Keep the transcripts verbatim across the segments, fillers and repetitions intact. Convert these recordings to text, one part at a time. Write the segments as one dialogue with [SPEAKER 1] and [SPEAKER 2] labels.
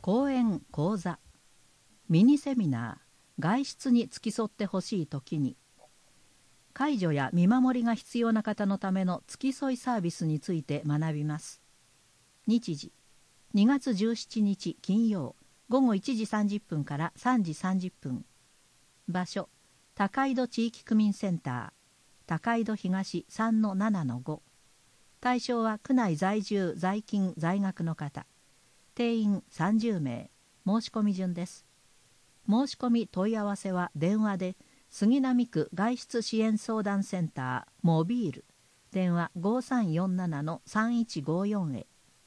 [SPEAKER 1] 講演講座ミニセミナー外出に付き添ってほしいときに介助や見守りが必要な方のための付き添いサービスについて学びます。日時にがつじゅうしちにち金曜ごごいちじさんじゅっぷんからさんじさんじゅっぷん。場所高井戸地域区民センター高井戸東 さんのななのご。対象は区内在住在勤在学の方。定員さんじゅうめい。申し込み順です。申し込み問い合わせは電話で杉並区外出支援相談センターモビール電話 ごさんよんななのさんいちごよん へ。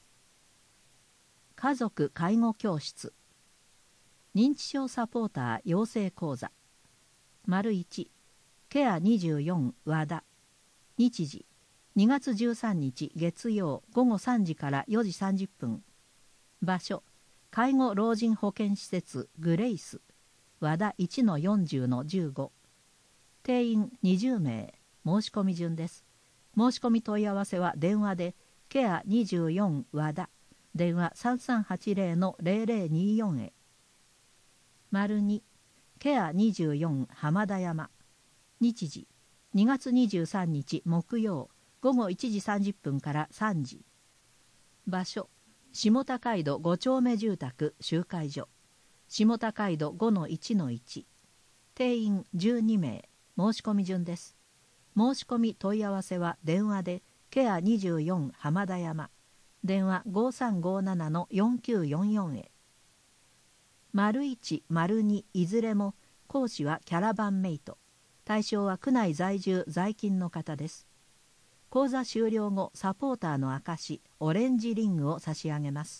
[SPEAKER 1] 家族介護教室認知症サポーター養成講座丸いちケアにじゅうよん和田。日時にがつじゅうさんにち月曜ごごさんじからよじさんじゅっぷん。場所介護老人保健施設グレイス和田 いちのよんじゅうのじゅうご。定員にじゅうめい。申し込み順です。申し込み問い合わせは電話でケアにじゅうよん和田電話 さんさんはちぜろのぜろぜろによん へ。丸にケアにじゅうよん浜田山。日時にがつにじゅうさんにち木曜ごごいちじさんじゅっぷんからさんじ。場所下高井戸ごちょうめ住宅集会所下高井戸 ごのいちのいち。定員じゅうにめい。申し込み順です。申し込み問い合わせは電話でケアにじゅうよん浜田山電話 ごさんごななのよんきゅうよんよん へ。丸いち丸にいずれも講師はキャラバンメイト。対象は区内在住在勤の方です。講座終了後サポーターの証オレンジリングを差し上げます。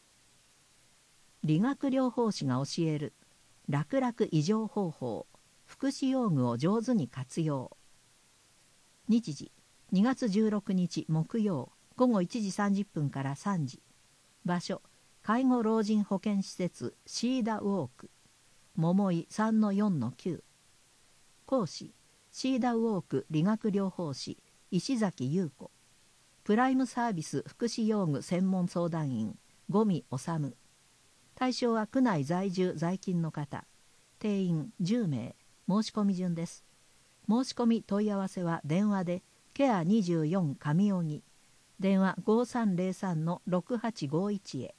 [SPEAKER 1] 理学療法士が教える楽々異常方法福祉用具を上手に活用。日時にがつじゅうろくにち木曜ごごいちじさんじゅっぷんからさんじ。場所介護老人保健施設シーダウォーク桃井 さんのよんのきゅう。講師シーダウォーク理学療法士石崎優子。プライムサービス福祉用具専門相談員五味治。対象は区内在住在勤の方。定員じゅうめい。申し込み順です。申し込み問い合わせは電話でケアにじゅうよん上荻電話 ごさんぜろさんのろくはちごいち へ。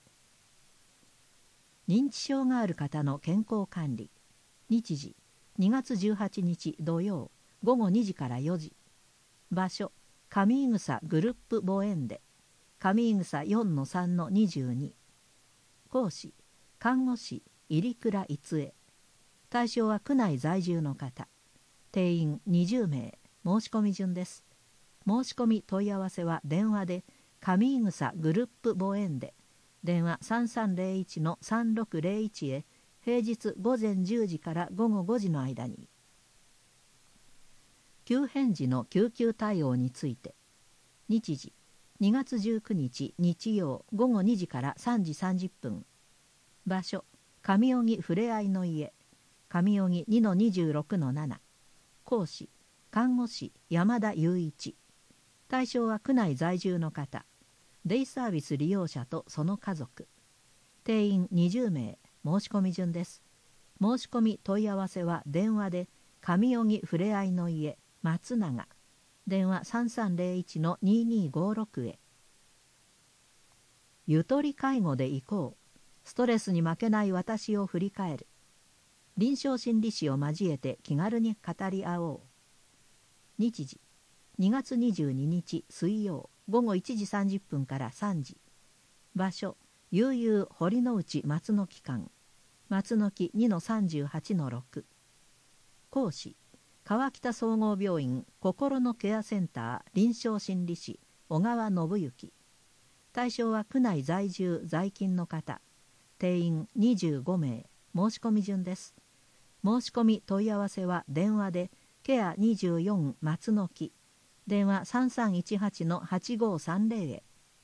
[SPEAKER 1] 認知症がある方の健康管理。日時にがつじゅうはちにち土曜ごごにじからよじ。場所上井草グループ墓園で上井草 よんのさんのにじゅうに。講師看護師入倉逸恵。対象は区内在住の方。定員にじゅうめい。申し込み順です。申し込み問い合わせは電話で上井草グループ墓園で電話 さんさんぜろいちのさんろくぜろいち へ平日午前じゅうじから午後ごじの間に。急変時の救急対応について。日時にがつじゅうくにち日曜ごごにじからさんじさんじゅっぷん。場所上荻ふれあいの家上荻 にのにじゅうろくのなな。講師看護師山田雄一。対象は区内在住の方。デイサービス利用者とその家族。定員にじゅうめい。申し込み順です。申し込み問い合わせは電話で上荻ふれあいの家松永電話 さんさんぜろいちのににごろく へ。ゆとり介護で行こうストレスに負けない私を振り返る。臨床心理士を交えて気軽に語り合おう。日時にがつにじゅうににち水曜ごごいちじさんじゅっぷんからさんじ。場所悠々堀之内松の木館松の木 にのさんじゅうはちのろく。講師川北総合病院心のケアセンター臨床心理士小川信之。対象は区内在住在勤の方。定員にじゅうごめい。申し込み順です。申し込み問い合わせは電話でケアにじゅうよん松の木電話 さんさんいちはちのはちごさんぜろ へ。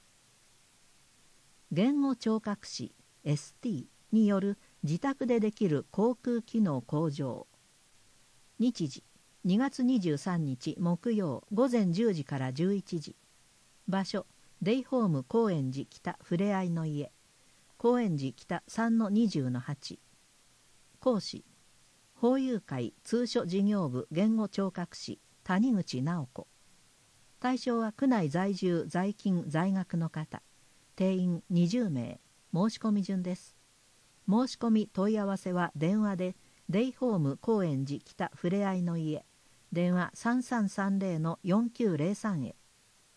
[SPEAKER 1] 言語聴覚士 エスティー による自宅でできる口腔機能向上。日時にがつにじゅうさんにち木曜ごぜんじゅうじからじゅういちじ。場所デイホーム高円寺北ふれあいの家。 高円寺北 さんのにじゅうのはち。講師法友会通所事業部言語聴覚士谷口直子。対象は区内在住在勤在学の方。定員にじゅうめい。申し込み順です。申し込み問い合わせは電話でデイホーム高円寺北ふれあいの家電話 さんさんさんぜろのよんきゅうぜろさん へ。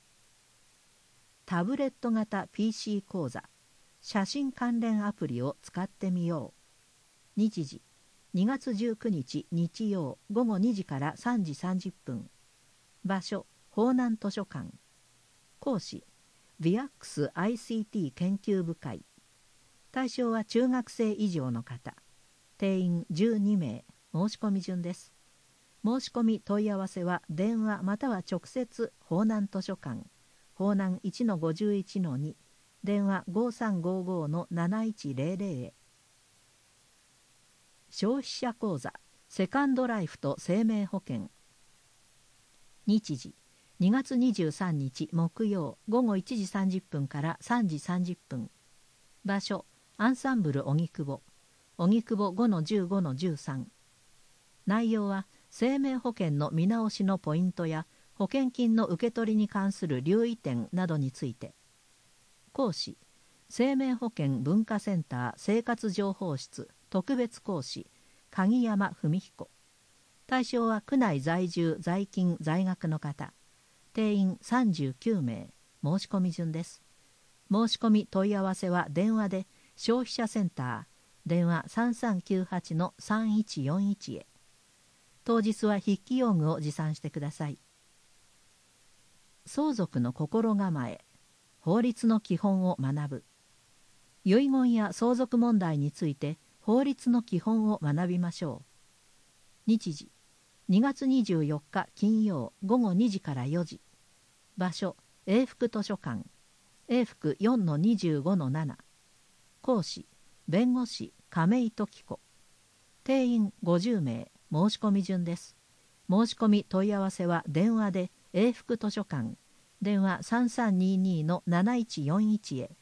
[SPEAKER 1] タブレット型 ピーシー 講座写真関連アプリを使ってみよう。日時にがつじゅうくにち日曜ごごにじからさんじさんじゅっぷん。場所法南図書館。講師 ブイアックスアイシーティー 研究部会。対象は中学生以上の方。定員じゅうにめい。申し込み順です。申し込み問い合わせは電話または直接法南図書館法南 いちのごじゅういちのに 電話 ごさんごごのなないちぜろぜろ へ。消費者講座セカンドライフと生命保険。日時にがつにじゅうさんにち木曜ごごいちじさんじゅっぷんからさんじさんじゅっぷん。場所アンサンブル荻窪荻窪 ごのじゅうごのじゅうさん。内容は生命保険の見直しのポイントや保険金の受け取りに関する留意点などについて。講師生命保険文化センター生活情報室特別講師鍵山文彦。対象は区内在住在勤在学の方。定員さんじゅうきゅうめい。申し込み順です。申し込み問い合わせは電話で消費者センター電話 さんさんきゅうはちのさんいちよんいち へ。当日は筆記用具を持参してください。相続の心構え法律の基本を学ぶ。遺言や相続問題について法律の基本を学びましょう。日時にがつにじゅうよっか金曜ごごにじからよじ。場所永福図書館永福 よんのにじゅうごのなな。講師弁護士亀井時子。定員ごじゅうめい。申し込み順です。申し込み問い合わせは電話で永福図書館電話 さんさんににのなないちよんいち へ。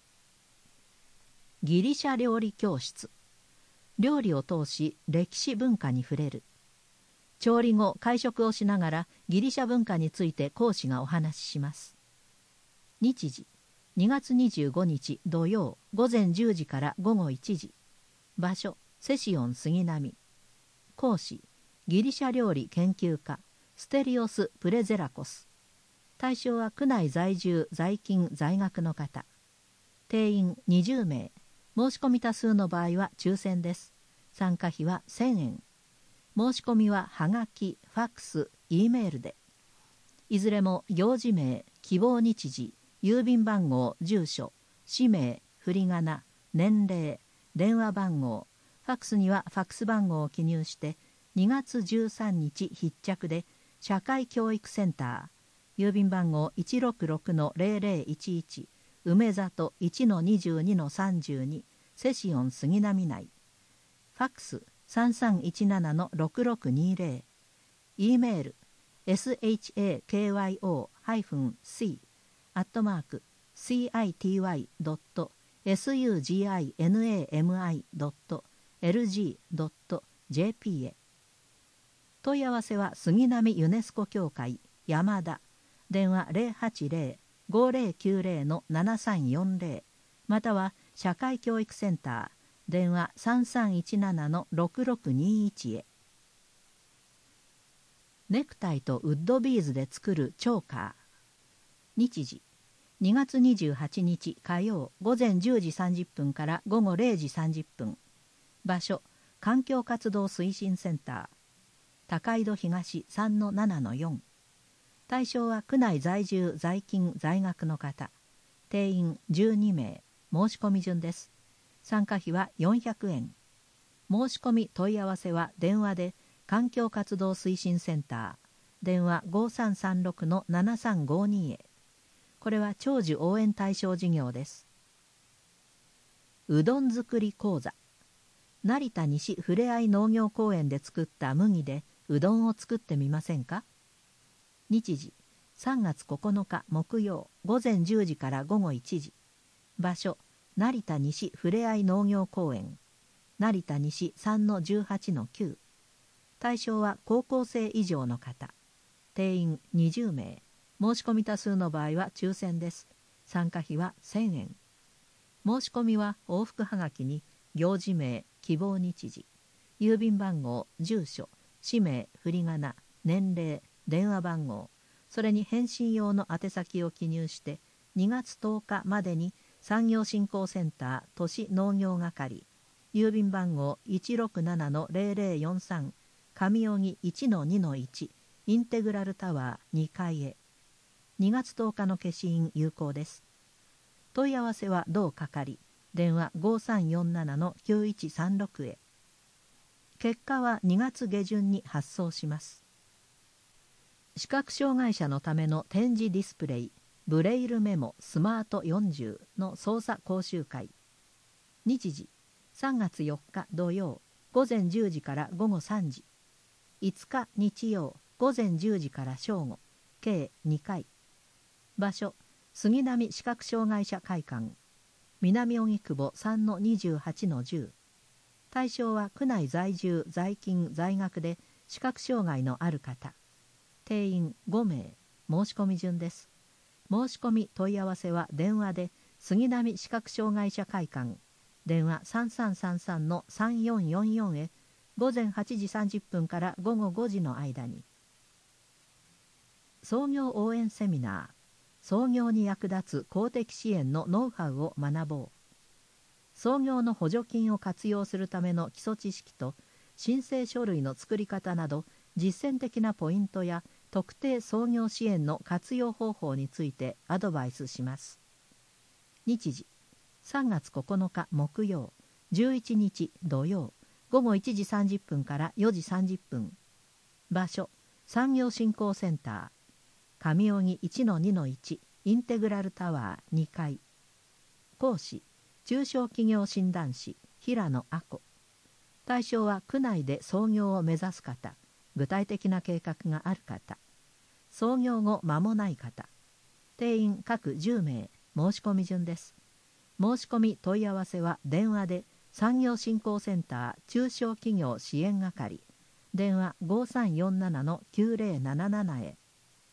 [SPEAKER 1] ギリシャ料理教室。料理を通し歴史文化に触れる。調理後会食をしながらギリシャ文化について講師がお話しします。日時にがつにじゅうごにち土曜ごぜんじゅうじからごごいちじ。場所セシオン杉並。講師ギリシャ料理研究家ステリオス・プレゼラコス。対象は区内在住在勤在学の方。定員にじゅうめい。申し込み多数の場合は抽選です。参加費はせんえん。申し込みははがき、ファックス、Eメールで。いずれも行事名、希望日時、郵便番号、住所、氏名、振り仮名、年齢、電話番号、ファックスにはファックス番号を記入してにがつじゅうさんにち必着で社会教育センター郵便番号 いちろくろくのぜろぜろいちいち 梅里 いちのにじゅうにのさんじゅうに セシオン杉並内。ファックスさんさんいちななのろくろくにぜろ。 E メール エスエイチエーケーワイオーシー アットマーク シーアイティーワイドットエスユージーアイエヌエーエムアイドットエルジードットジェーピー へ。問い合わせは杉並ユネスコ協会山田電話 ゼロはちゼロ ごぜろきゅうぜろのななさんよんぜろ または社会教育センター電話 さんさんいちななのろくろくにいち へ。ネクタイとウッドビーズで作るチョーカー。日時にがつにじゅうはちにち火曜ごぜんじゅうじさんじゅっぷんからごごれいじさんじゅっぷん。場所環境活動推進センター高井戸東 さんのななのよん。対象は区内在住在勤在学の方。定員じゅうにめい。申し込み順です。参加費はよんひゃくえん。申し込み問い合わせは電話で環境活動推進センター電話 ごさんさんろくのななさんごに へ。これは長寿応援対象事業です。うどん作り講座。成田西ふれあい農業公園で作った麦でうどんを作ってみませんか。日時さんがつここのか木曜ごぜんじゅうじからごごいちじ。場所成田西ふれあい農業公園、成田西 さんのじゅうはちのきゅう。対象は高校生以上の方。定員にじゅうめい。申し込み多数の場合は抽選です。参加費はせんえん。申し込みは往復はがきに行事名、希望日時、郵便番号、住所、氏名、振り仮名、年齢、電話番号、それに返信用の宛先を記入してにがつとおかまでに産業振興センター都市農業係、郵便番号 いちろくななのぜろぜろよんさん、上荻 いちのにのいち、インテグラルタワーにかいへ。にがつとおかの消印有効です。問い合わせは同係、電話 ごさんよんななのきゅういちさんろく へ。結果はにがつげじゅんに発送します。視覚障害者のための点字ディスプレイ、ブレイルメモスマートよんじゅうの操作講習会。日時、さんがつよっか土曜、午前じゅうじから午後さんじ。いつか日曜、午前じゅうじから正午、計にかい。場所、杉並視覚障害者会館、南荻窪 さんのにじゅうはちのじゅう。対象は区内在住、在勤、在学で視覚障害のある方。定員ごめい。申し込み順です。申し込み問い合わせは電話で杉並視覚障害者会館、電話 さんさんさんさんのさんよんよんよん へ午前はちじさんじゅっぷんから午後ごじの間に。創業応援セミナー、創業に役立つ公的支援のノウハウを学ぼう。創業の補助金を活用するための基礎知識と申請書類の作り方など実践的なポイントや特定創業支援の活用方法についてアドバイスします。日時、さんがつここのか木曜、じゅういちにち土曜、午後いちじさんじゅっぷんからよじさんじゅっぷん。場所、産業振興センター、上荻 いちのにのいち インテグラルタワーにかい。講師、中小企業診断士平野亜子。対象は区内で創業を目指す方、具体的な計画がある方、創業後間もない方。定員各じゅうめい。申し込み順です。申し込み問い合わせは電話で産業振興センター中小企業支援係、電話 ごさんよんななのきゅうぜろなななな へ。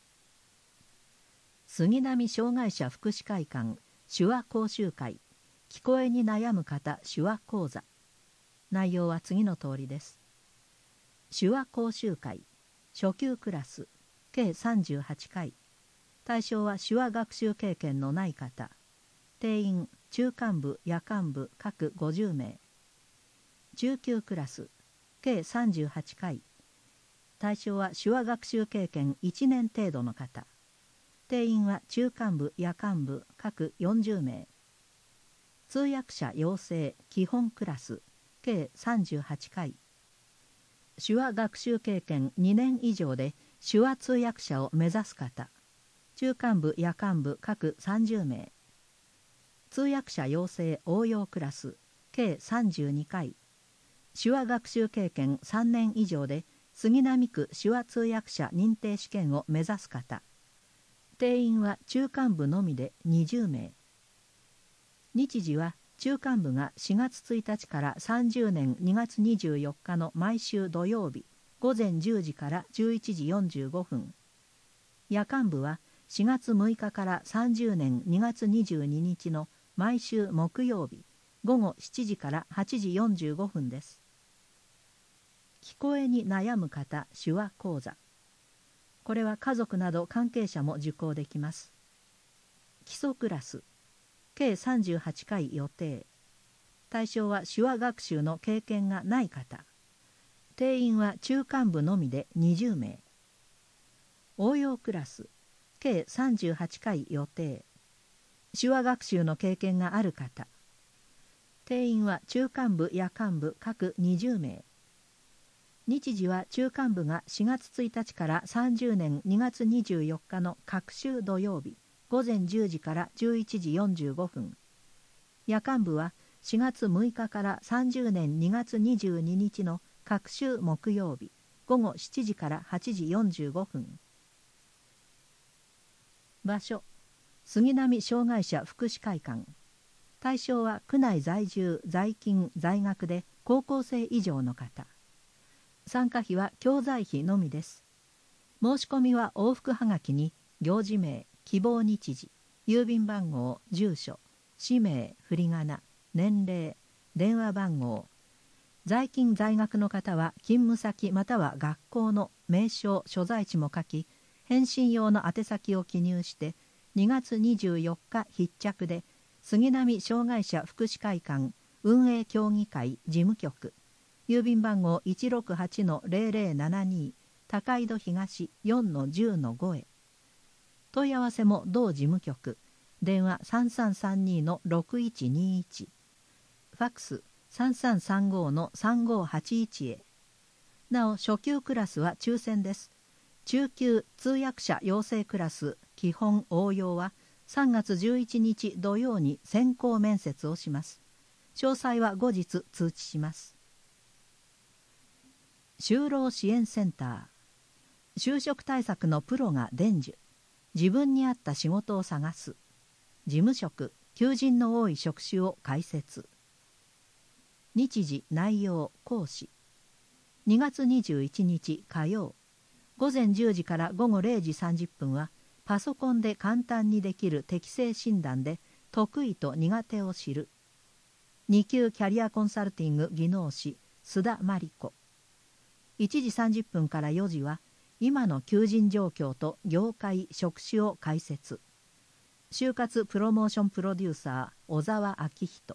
[SPEAKER 1] 杉並障害者福祉会館手話講習会、聞こえに悩む方手話講座。内容は次の通りです。手話講習会、初級クラス、計さんじゅうはちかい。対象は手話学習経験のない方。定員、中間部、夜間部各ごじゅうめい。中級クラス、計さんじゅうはちかい。対象は手話学習経験いちねん程度の方。定員は中間部、夜間部各よんじゅうめい。通訳者養成基本クラス、計さんじゅうはちかい。手話学習経験にねん以上で手話通訳者を目指す方。中間部、夜間部各さんじゅうめい。通訳者養成応用クラス、計さんじゅうにかい。手話学習経験さんねん以上で杉並区手話通訳者認定試験を目指す方。定員は中間部のみでにじゅうめい。日時は中間部がしがつついたちからさんじゅうねんにがつにじゅうよっかの毎週土曜日、午前じゅうじからじゅういちじよんじゅうごふん。夜間部はしがつむいかからさんじゅうねんにがつにじゅうににちの毎週木曜日、午後しちじからはちじよんじゅうごふんです。聞こえに悩む方手話講座。これは家族など関係者も受講できます。基礎クラス、計さんじゅうはちかい予定。対象は手話学習の経験がない方。定員は中間部のみでにじゅうめい。応用クラス、計さんじゅうはちかい予定。手話学習の経験がある方。定員は中間部、夜間部各にじゅうめい。日時は中間部がしがつついたちからさんじゅうねんにがつにじゅうよっかの各週土曜日、午前じゅうじからじゅういちじよんじゅうごふん。夜間部はしがつむいかからさんじゅうねんにがつにじゅうににちの各週木曜日、午後しちじからはちじよんじゅうごふん。場所、杉並障害者福祉会館。 対象は区内在住在勤在学で高校生以上の方。参加費は教材費のみです。申し込みは往復はがきに行事名、希望日時、郵便番号、住所、氏名、振り仮名、年齢、電話番号。在勤在学の方は勤務先または学校の名称所在地も書き、返信用の宛先を記入してにがつにじゅうよっか必着で杉並障害者福祉会館運営協議会事務局、郵便番号 いちろくはちのゼロゼロななに 高井戸東 よんのじゅうのご へ。問い合わせも同事務局、電話さんさんさんにのろくいちにいち、ファックスさんさんさんごのさんごはちいちへ。なお初級クラスは抽選です。中級通訳者養成クラス基本応用はさんがつじゅういちにち土曜に先行面接をします。詳細は後日通知します。就労支援センター。就職対策のプロが伝授。自分に合った仕事を探す。事務職、求人の多い職種を解説。日時、内容、講師。にがつにじゅういちにち火曜。午前じゅうじから午後れいじさんじゅっぷんはパソコンで簡単にできる適性診断で得意と苦手を知る。に級キャリアコンサルティング技能士須田真理子。いちじさんじゅっぷんからよじは今の求人状況と業界職種を解説。就活プロモーションプロデューサー小沢明人。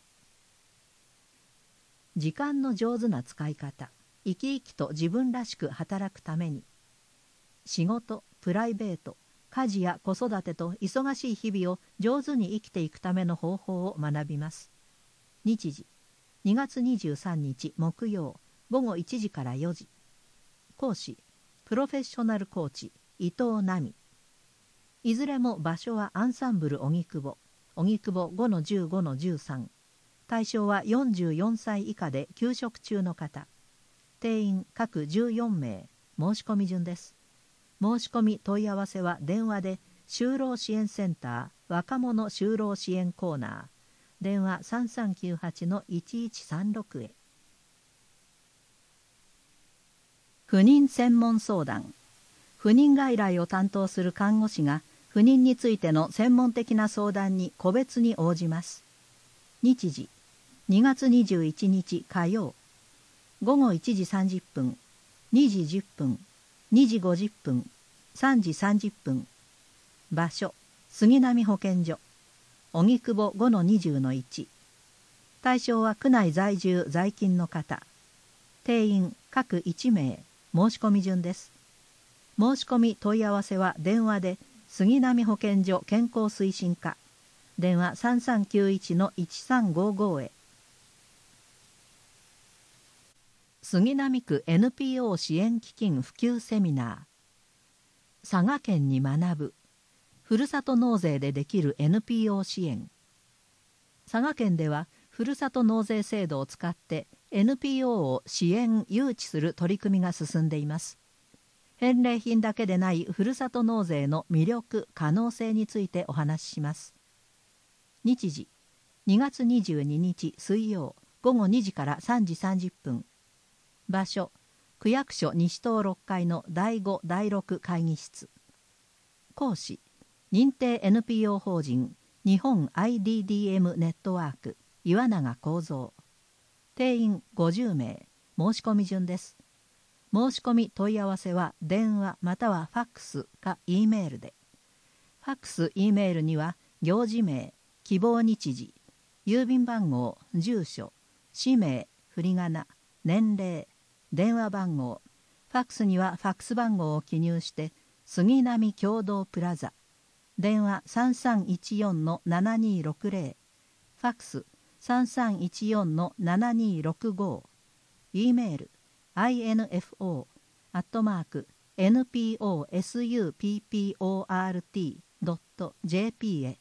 [SPEAKER 1] 時間の上手な使い方、生き生きと自分らしく働くために。仕事、プライベート、家事や子育てと忙しい日々を上手に生きていくための方法を学びます。日時、にがつにじゅうさんにち木曜、午後いちじからよじ。講師、プロフェッショナルコーチ、伊藤奈美。いずれも場所はアンサンブル荻窪、荻窪 ごのじゅうごのじゅうさん。対象はよんじゅうよんさい以下で休職中の方。定員各じゅうよんめい、申し込み順です。申し込み問い合わせは電話で就労支援センター若者就労支援コーナー、電話さんさんきゅうはちのいちいちさんろくへ。不妊専門相談。不妊外来を担当する看護師が不妊についての専門的な相談に個別に応じます。日時、にがつにじゅういちにち火曜。午後いちじさんじゅっぷん、にじじゅっぷん、にじごじゅっぷん、さんじさんじゅっぷん。場所、杉並保健所、荻窪 ごのにじゅうのいち。対象は区内在住在勤の方。定員各いちめい、申し込み順です。申し込み問い合わせは電話で杉並保健所健康推進課、電話さんさんきゅういちのいちさんごごへ。杉並区 エヌピーオー 支援基金普及セミナー。佐賀県に学ぶ。ふるさと納税でできる エヌピーオー 支援。佐賀県ではふるさと納税制度を使って エヌピーオー を支援誘致する取り組みが進んでいます。返礼品だけでないふるさと納税の魅力可能性についてお話しします。日時、にがつにじゅうににち水曜、午後にじからさんじさんじゅっぷん。場所、区役所西棟ろっかいのだいごだいろく会議室。講師、認定 エヌピーオー 法人日本 アイディーディーエム ネットワーク岩永幸三。定員ごじゅうめい、申し込み順です。申し込み問い合わせは電話またはファックスか E メールで。ファックス E メールには行事名、希望日時、郵便番号、住所、氏名、振り仮名、年齢、電話番号、ファックスにはファックス番号を記入して杉並共同プラザ、電話さんさんいちよんのななにろくぜろ、ファックスさんさんいちよんのななにろくご、E メール アイエヌエフオー アットマーク エヌピーオーエスユーピーピーオーアールティー ドット ジェーピー へ。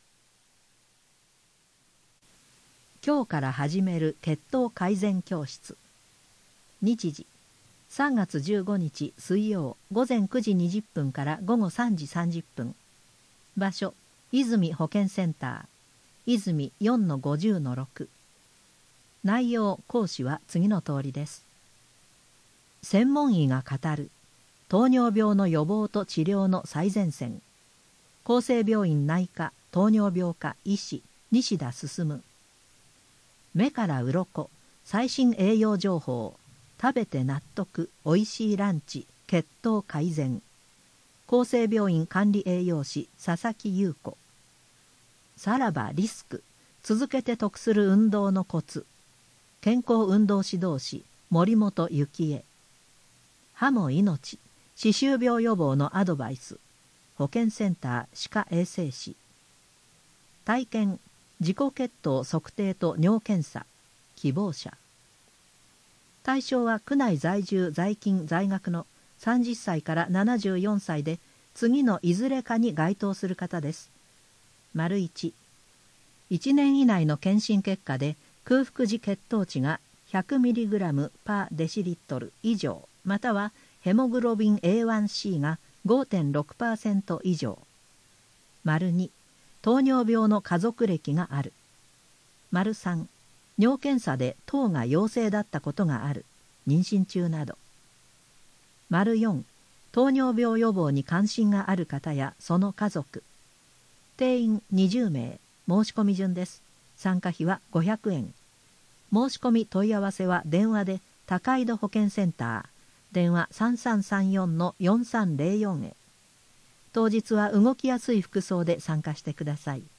[SPEAKER 1] 今日から始める血糖改善教室。日時、さんがつじゅうごにち水曜、午前くじにじゅっぷんから午後さんじさんじゅっぷん。場所、泉保健センター。 泉 よんのごじゅうのろく。内容講師は次の通りです。専門医が語る糖尿病の予防と治療の最前線。厚生病院内科糖尿病科医師西田進。目から鱗最新栄養情報。食べて納得おいしいランチ血糖改善。厚生病院管理栄養士佐々木優子。さらばリスク続けて得する運動のコツ。健康運動指導士森本幸恵。歯も命歯周病予防のアドバイス。保健センター歯科衛生士。体験自己血糖測定と尿検査希望者。対象は区内在住在勤在学のさんじゅっさいからななじゅうよんさいで次のいずれかに該当する方です。丸いち、いちねん以内の検診結果で空腹時血糖値が ひゃくミリグラム パーデシリットル以上またはヘモグロビン エーワンシー が ごてんろくパーセント 以上。丸に、糖尿病の家族歴がある。丸さん、尿検査で糖が陽性だったことがある。妊娠中など。丸よん、糖尿病予防に関心がある方やその家族。定員にじゅうめい、申し込み順です。参加費はごひゃくえん。申し込み問い合わせは電話で高井戸保健センター。電話 さんさんさんよんのよんさんぜろよん へ。当日は動きやすい服装で参加してください。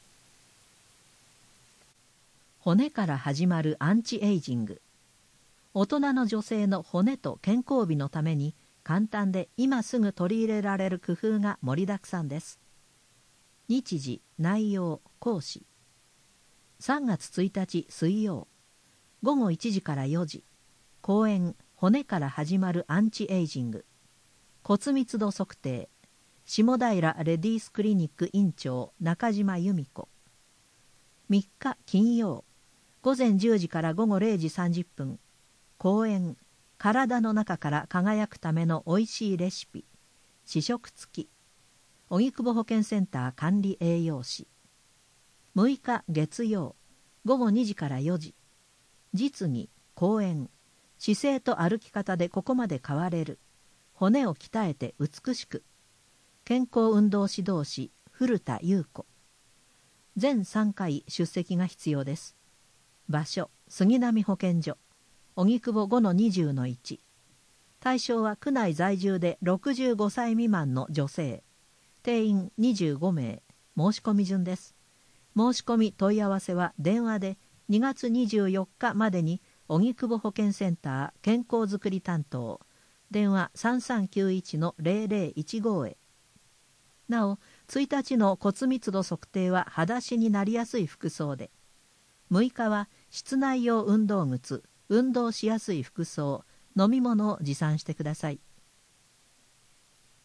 [SPEAKER 1] 骨から始まるアンチエイジング。大人の女性の骨と健康美のために簡単で今すぐ取り入れられる工夫が盛りだくさんです。日時、内容、講師。さんがつついたち水曜ごごいちじからよじ。講演骨から始まるアンチエイジング。骨密度測定。下平レディースクリニック院長中島由美子。みっか金曜ごぜんじゅうじからごごれいじさんじゅっぷん。講演体の中から輝くためのおいしいレシピ。試食付き。荻窪保健センター管理栄養士。むいか月曜ごごにじからよじ。実技講演姿勢と歩き方でここまで変われる。骨を鍛えて美しく。健康運動指導士古田優子。全さんかい出席が必要です。場所杉並保健所荻窪 ごのにじゅうのいち。対象は区内在住でろくじゅうごさい未満の女性。定員にじゅうごめい。申し込み順です。申し込み問い合わせは電話でにがつにじゅうよっかまでに荻窪保健センター健康づくり担当。電話 さんさんきゅういちのぜろぜろいちご へ。なおついたちの骨密度測定は裸足になりやすい服装で、むいかは室内用運動靴、運動しやすい服装、飲み物を持参してください。